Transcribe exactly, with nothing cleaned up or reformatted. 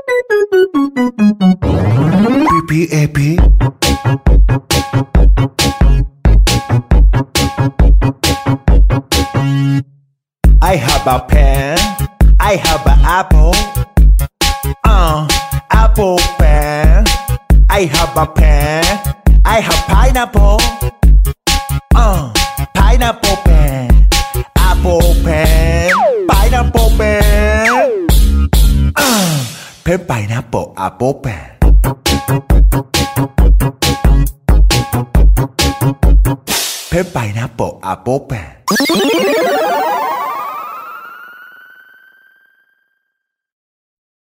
P P A P I have a pen, I have an apple, uh, apple pen. I have a pen, I have pineapple, uh, pineapple pen, apple pen, pineapple pen, uh, pen pineapple apple pen. Pen pineapple apple pen.